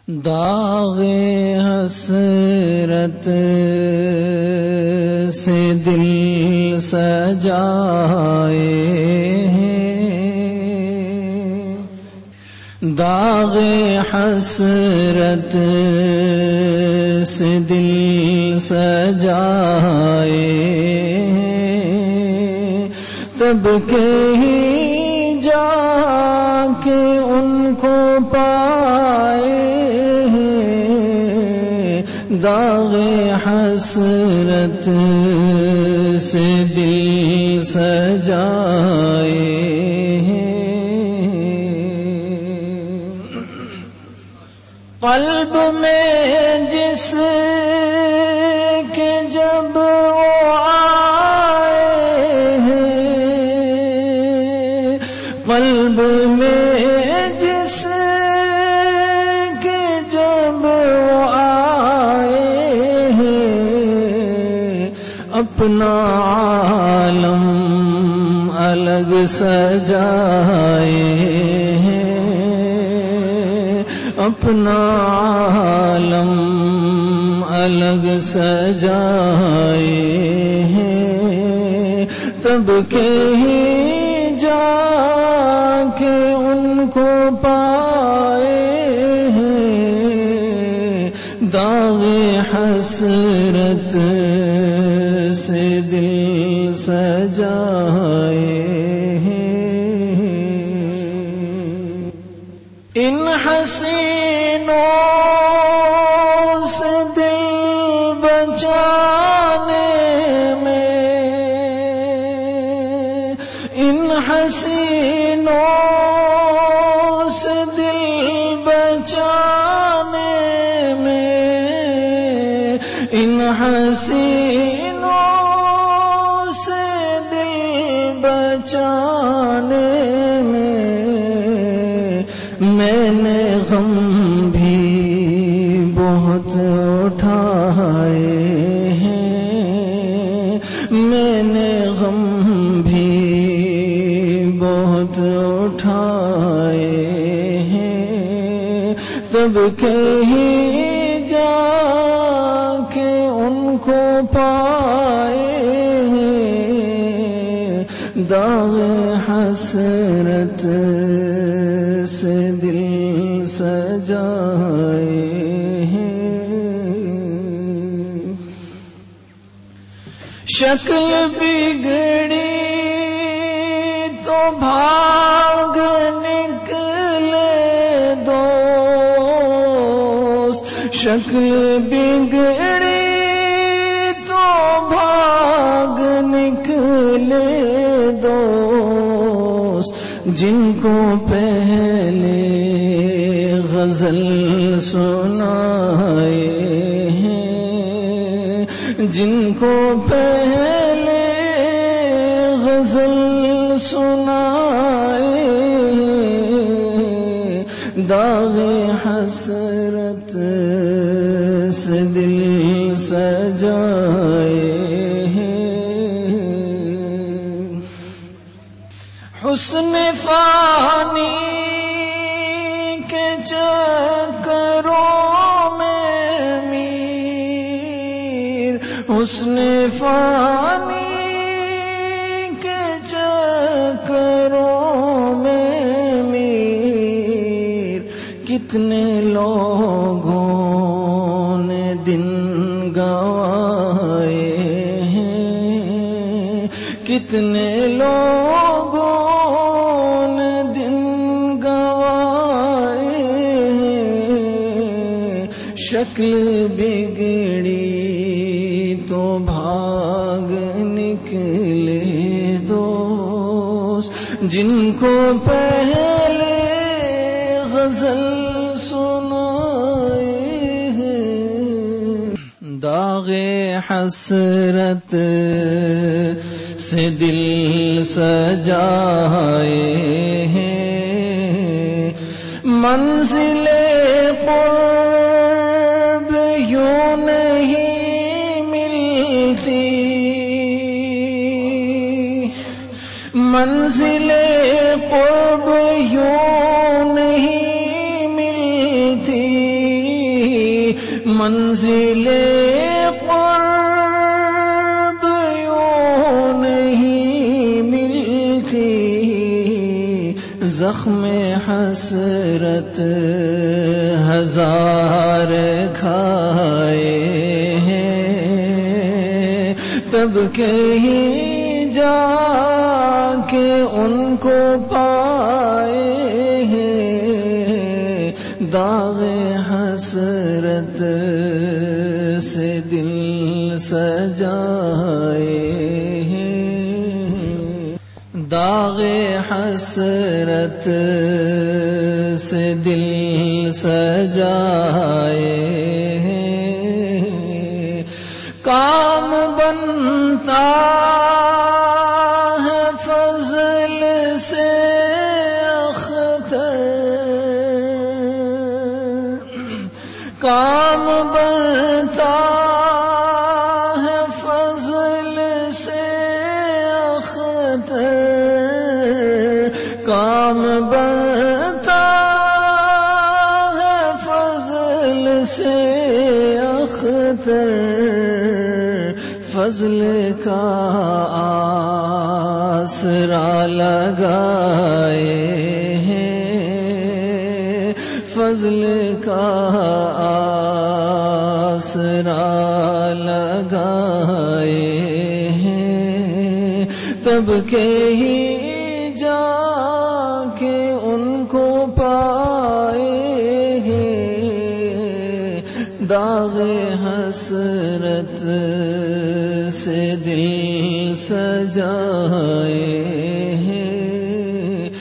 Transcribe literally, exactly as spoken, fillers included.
داغ حسرت سے دل سجائے ہیں، داغ حسرت سے دل سجائے ہیں، تب کہیں جا کے ان کو پائے ہیں، داغ حسرت سے دل سجائے ہیں، قلب میں جس کے جب وہ آئے ہیں، قلب میں جس کے جب وہ آئے ہیں، اپنا عالم الگ سجائے ہیں، اپنا عالم الگ سجائے ہیں، تب کہیں جا کے ان کو پائے ہیں، داغ حسرت سے دل سجائے ہیں، ان حسینوں سے دل بچانے میں، ان حسینوں سے دل بچانے میں، ان حسینوں سے دل بچانے میں، میں نے غم بھی بہت اٹھائے ہیں، میں نے غم بھی بہت اٹھائے ہیں، تب کہیں جا کے ان کو پائے ہیں، داغ حسرت سے دل سجائے ہیں، شکل بگڑی تو بھاگ نکلے دوست، شکل بگڑی تو بھاگ نکلے دوست، جن کو پہلے غزل سنائے ہیں، جن کو پہلے غزل سنائے ہیں، داغ حسرت سے دل سجائے ہیں، حسن فانی کے چکروں میں میر، حسن فانی کے چکروں میں میر، کتنے لوگوں نے دن گوائے ہیں، کتنے لوگوں شکل بگڑی تو بھاگ نکلے دوست، جن کو پہلے غزل سنائے ہیں، داغ حسرت سے دل سجائے ہیں، منزل قرب یوں نہیں ملتی، منزل قرب یوں نہیں ملتی، منزل قرب یوں نہیں ملتی، زخم حسرت ہزار کھائے ہیں، تب کہیں جا کے ان کو پائے ہیں، داغ حسرت سے دل سجائے ہیں، داغ حسرت سے دل سجائے ہیں، کام بنتا ہے فضل سے اختر، کام بنتا ہے فضل سے اختر، کام بنتا ہے فضل سے اختر، فضل کا آسرا لگائے ہیں، فضل کا آسرا لگائے ہیں، تب کہیں جا کے ان کو پائے ہیں، داغ حسرت سے دل سجائے